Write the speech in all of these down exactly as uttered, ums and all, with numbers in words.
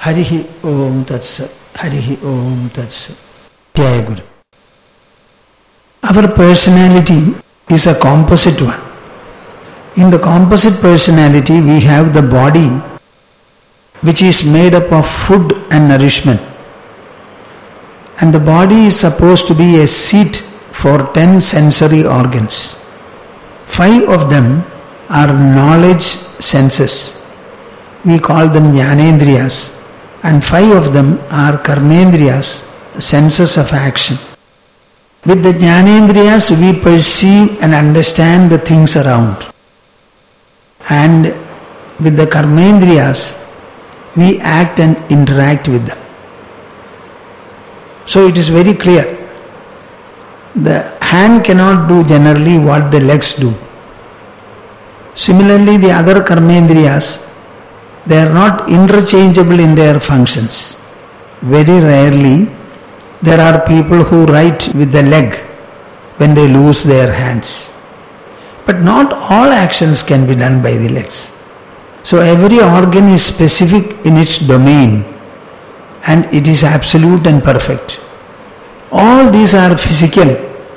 Harihi Om Tatsat. Harihi Om Tatsat. Jaya Guru. Our personality is a composite one. In the composite personality, we have the body, which is made up of food and nourishment. And the body is supposed to be a seat for ten sensory organs. Five of them are knowledge senses. We call them Jnanendriyas. And five of them are Karmendriyas, senses of action. With the Jnanendriyas, we perceive and understand the things around. And with the Karmendriyas, we act and interact with them. So it is very clear. The hand cannot do generally what the legs do. Similarly, the other Karmendriyas, they are not interchangeable in their functions. Very rarely, there are people who write with the leg when they lose their hands. But not all actions can be done by the legs. So every organ is specific in its domain and it is absolute and perfect. All these are physical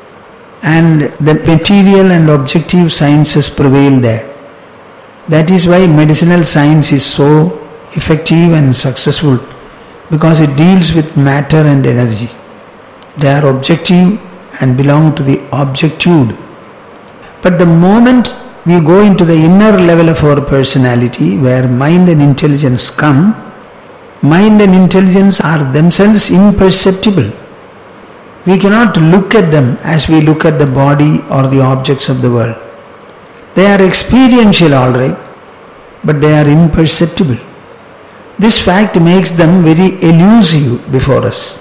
and the material and objective sciences prevail there. That is why medicinal science is so effective and successful, because it deals with matter and energy. They are objective and belong to the objectude. But the moment we go into the inner level of our personality, where mind and intelligence come, mind and intelligence are themselves imperceptible. We cannot look at them as we look at the body or the objects of the world. They are experiential, all right, but they are imperceptible. This fact makes them very elusive before us.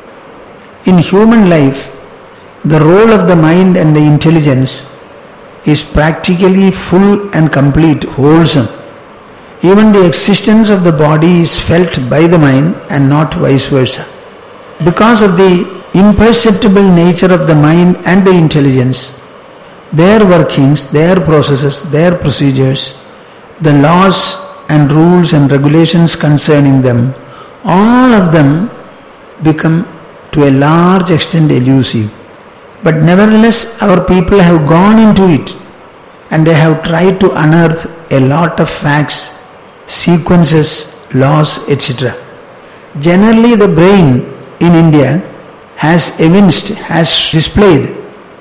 In human life, the role of the mind and the intelligence is practically full and complete, wholesome. Even the existence of the body is felt by the mind and not vice versa. Because of the imperceptible nature of the mind and the intelligence, their workings, their processes, their procedures, the laws and rules and regulations concerning them, all of them become to a large extent elusive. But nevertheless, our people have gone into it and they have tried to unearth a lot of facts, sequences, laws, et cetera. Generally, the brain in India has evinced, has displayed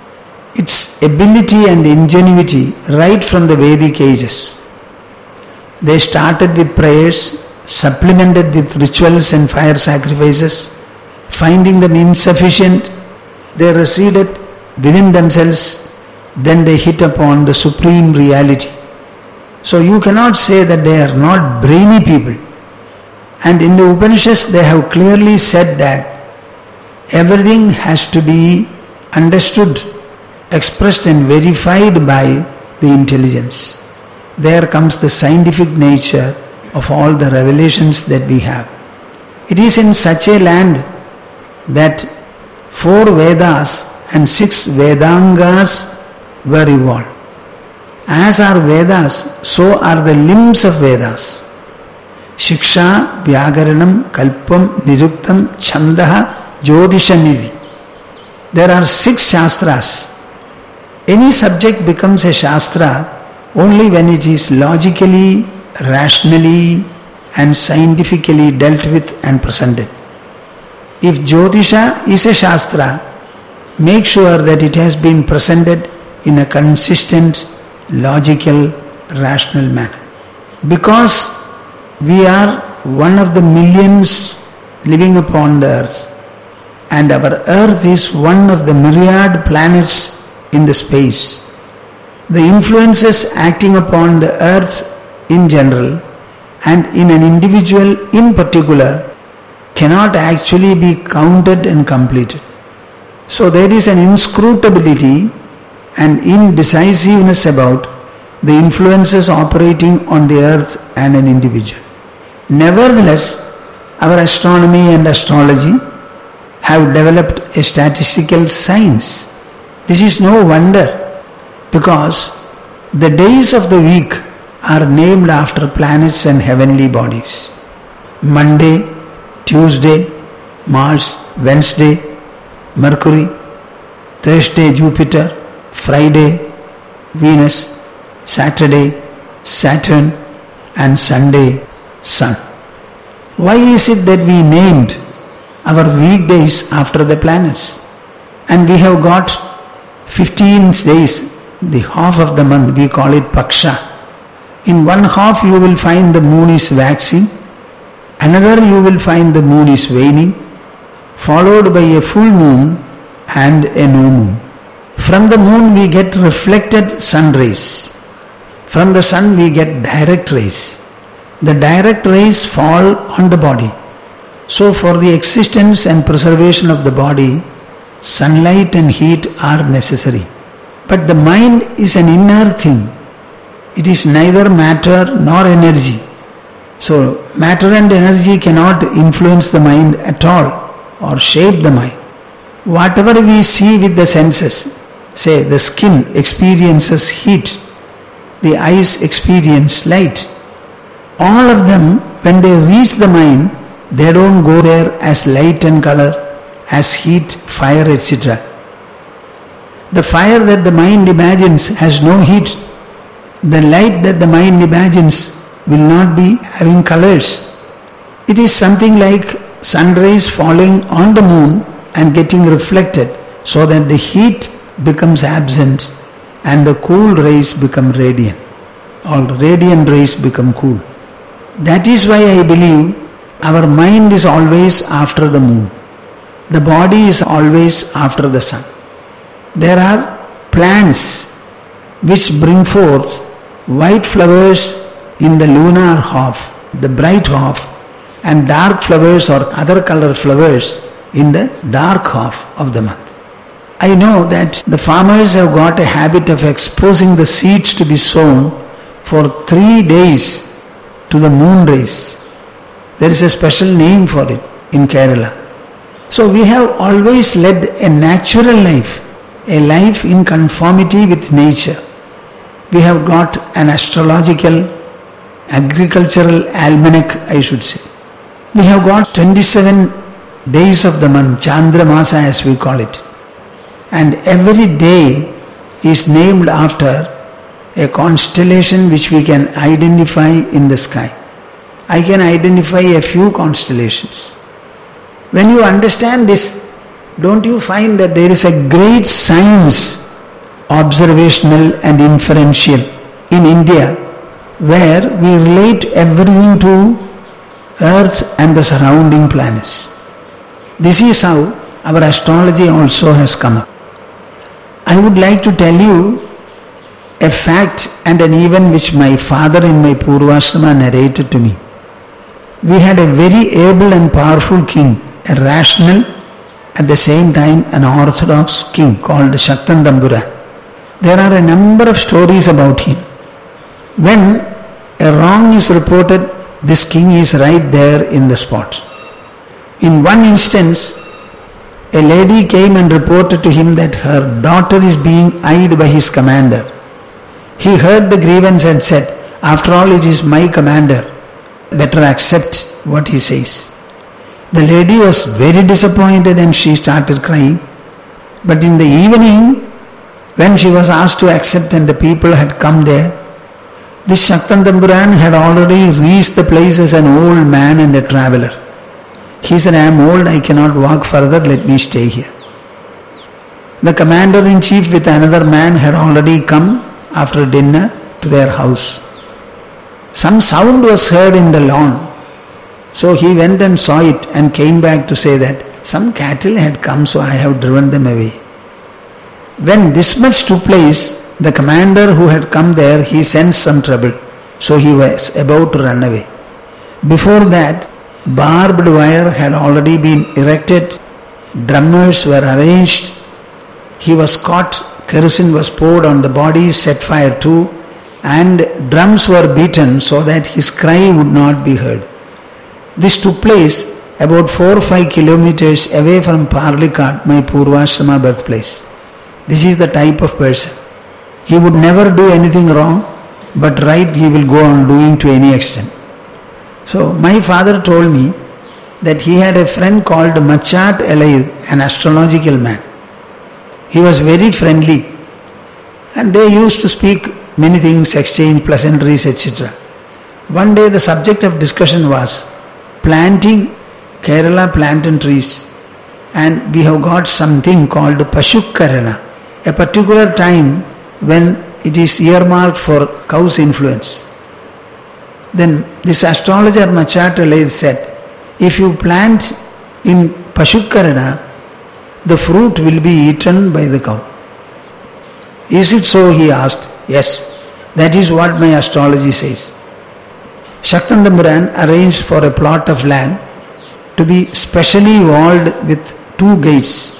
its ability and ingenuity right from the Vedic ages. They started with prayers, supplemented with rituals and fire sacrifices. Finding them insufficient, they receded within themselves, then they hit upon the supreme reality. So you cannot say that they are not brainy people. And in the Upanishads they have clearly said that everything has to be understood, expressed and verified by the intelligence. There comes the scientific nature of all the revelations that we have. It is in such a land that four Vedas and six Vedangas were evolved. As are Vedas, so are the limbs of Vedas. Shiksha, Vyagaranam, Kalpam, Niruktam, Chandaha, Jyotishanidhi. There are six Shastras. Any subject becomes a Shastra only when it is logically, rationally and scientifically dealt with and presented. If Jyotisha is a Shastra, make sure that it has been presented in a consistent, logical, rational manner. Because we are one of the millions living upon the earth, and our earth is one of the myriad planets in the space. The influences acting upon the earth in general and in an individual in particular cannot actually be counted and completed. So there is an inscrutability and indecisiveness about the influences operating on the earth and an individual. Nevertheless, our astronomy and astrology have developed a statistical science. This is no wonder, because the days of the week are named after planets and heavenly bodies. Monday, Tuesday, Mars, Wednesday, Mercury, Thursday, Jupiter, Friday, Venus, Saturday, Saturn, and Sunday, Sun. Why is it that we named our weekdays after the planets? And we have got fifteen days, the half of the month, we call it Paksha. In one half you will find the moon is waxing, another you will find the moon is waning, followed by a full moon and a new moon. From the moon we get reflected sun rays. From the sun we get direct rays. The direct rays fall on the body. So for the existence and preservation of the body, sunlight and heat are necessary. But the mind is an inner thing. It is neither matter nor energy. So matter and energy cannot influence the mind at all or shape the mind. Whatever we see with the senses, say the skin experiences heat, the eyes experience light. All of them, when they reach the mind, they don't go there as light and color, as heat, fire, et cetera. The fire that the mind imagines has no heat. The light that the mind imagines will not be having colors. It is something like sun rays falling on the moon and getting reflected so that the heat becomes absent and the cool rays become radiant. All radiant rays become cool. That is why I believe our mind is always after the moon. The body is always after the sun. There are plants which bring forth white flowers in the lunar half, the bright half, and dark flowers or other color flowers in the dark half of the month. I know that the farmers have got a habit of exposing the seeds to be sown for three days to the moon rays. There is a special name for it in Kerala. So we have always led a natural life, a life in conformity with nature. We have got an astrological, agricultural almanac, I should say. We have got twenty-seven days of the month, Chandra Masa as we call it. And every day is named after a constellation which we can identify in the sky. I can identify a few constellations. When you understand this, don't you find that there is a great science, observational and inferential, in India, where we relate everything to Earth and the surrounding planets. This is how our astrology also has come up. I would like to tell you a fact and an event which my father in my Purvashrama narrated to me. We had a very able and powerful king, a rational, at the same time an orthodox king called Shaktan Tamburan. There are a number of stories about him. When a wrong is reported, this king is right there in the spot. In one instance, a lady came and reported to him that her daughter is being eyed by his commander. He heard the grievance and said, "After all, it is my commander. Better accept what he says." The lady was very disappointed and she started crying. But in the evening, when she was asked to accept and the people had come there, this Shaktan Tamburan had already reached the place as an old man and a traveler. He said, "I am old, I cannot walk further, let me stay here." The commander-in-chief with another man had already come after dinner to their house. Some sound was heard in the lawn. So he went and saw it and came back to say that some cattle had come, so I have driven them away. When this much took place, the commander who had come there, he sensed some trouble. So he was about to run away. Before that, barbed wire had already been erected. Drummers were arranged. He was caught. Kerosene was poured on the body, set fire to, and drums were beaten so that his cry would not be heard. This took place about four or five kilometers away from Parlikat, my Purvashrama birthplace. This is the type of person. He would never do anything wrong, but right he will go on doing to any extent. So my father told me that he had a friend called Machat Elaid, an astrological man. He was very friendly and they used to speak many things, exchange pleasantries, et cetera. One day the subject of discussion was planting Kerala plantain trees, and we have got something called Pashukkarana, a particular time when it is earmarked for cow's influence. Then this astrologer Machat Elaid said, if you plant in Pashukkarana, the fruit will be eaten by the cow. Is it so? He asked. Yes, that is what my astrology says. Shaktantamburan arranged for a plot of land to be specially walled with two gates,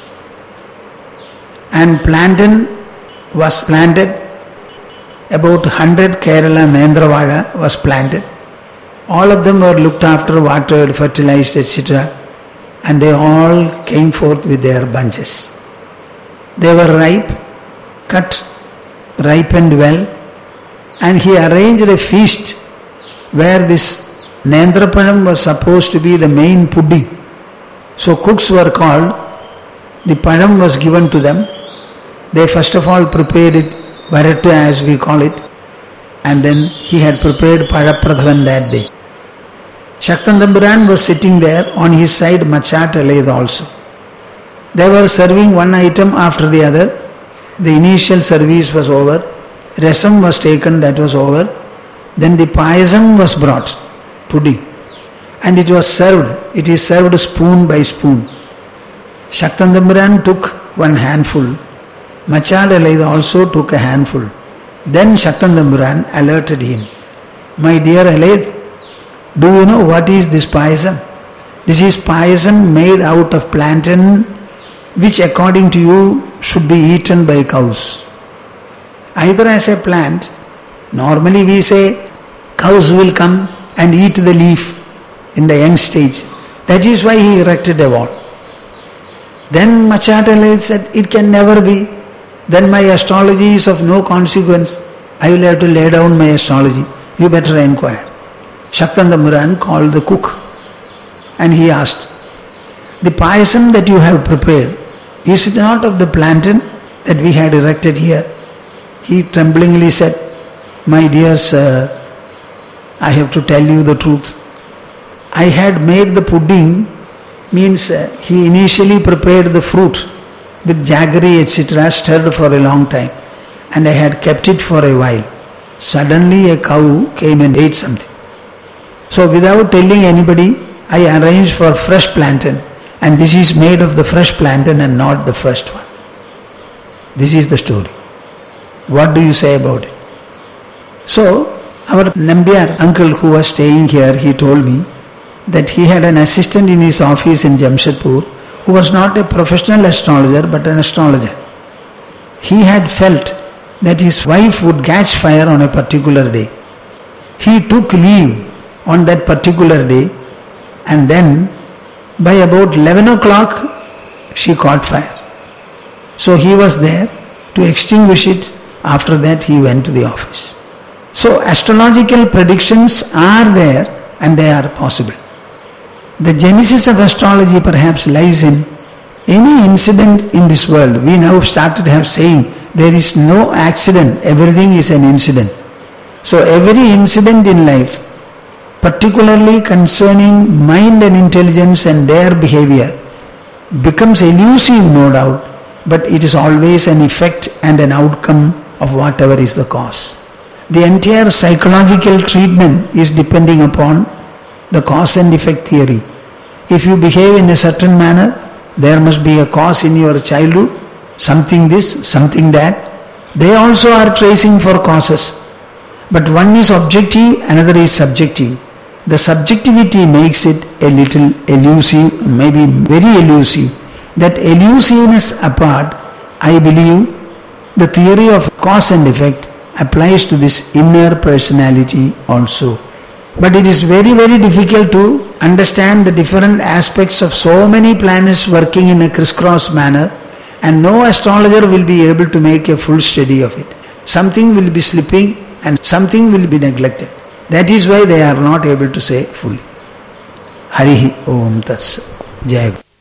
and plantain was planted. About one hundred Kerala Nendravada was planted. All of them were looked after, watered, fertilized, et cetera. And they all came forth with their bunches. They were ripe, cut, ripened well, and he arranged a feast where this Nendrapanam was supposed to be the main pudding. So cooks were called, the panam was given to them. They first of all prepared it, varattu as we call it, and then he had prepared Pazhapradhavan that day. Shaktantamburan was sitting there, on his side Machat Elaid also. They were serving one item after the other. The initial service was over. Rasam was taken, that was over. Then the payasam was brought, pudding, and it was served. It is served spoon by spoon. Shaktantamburan took one handful. Machat Elaid also took a handful. Then Shaktantamburan alerted him. My dear Elaid, do you know what is this payasam? This is payasam made out of plantain, which according to you should be eaten by cows. Either as a plant, normally we say cows will come and eat the leaf in the young stage. That is why he erected a wall. Then Machat Elaid said, it can never be. Then my astrology is of no consequence. I will have to lay down my astrology. You better inquire. Shaktantamburan called the cook and he asked, the payasam that you have prepared, is it not of the plantain that we had erected here? He tremblingly said, my dear sir, I have to tell you the truth. I had made the pudding, means uh, he initially prepared the fruit with jaggery, et cetera, stirred for a long time, and I had kept it for a while. Suddenly a cow came and ate something. So without telling anybody, I arranged for fresh plantain, and this is made of the fresh plantain and not the first one. This is the story. What do you say about it? So our Nambiar uncle who was staying here, he told me that he had an assistant in his office in Jamshedpur who was not a professional astrologer but an astrologer. He had felt that his wife would catch fire on a particular day. He took leave on that particular day, and then by about eleven o'clock she caught fire. So he was there to extinguish it. After that he went to the office. So astrological predictions are there and they are possible. The genesis of astrology perhaps lies in any incident in this world. We now started have saying there is no accident, everything is an incident. So every incident in life, particularly concerning mind and intelligence and their behavior, becomes elusive, no doubt, but it is always an effect and an outcome of whatever is the cause. The entire psychological treatment is depending upon the cause and effect theory. If you behave in a certain manner, there must be a cause in your childhood, something this, something that. They also are tracing for causes. But one is objective, another is subjective. The subjectivity makes it a little elusive, maybe very elusive. That elusiveness apart, I believe the theory of cause and effect applies to this inner personality also. But it is very, very difficult to understand the different aspects of so many planets working in a crisscross manner, and no astrologer will be able to make a full study of it. Something will be slipping and something will be neglected. That is why they are not able to say fully. Harihi Om Tats. Jai Guru.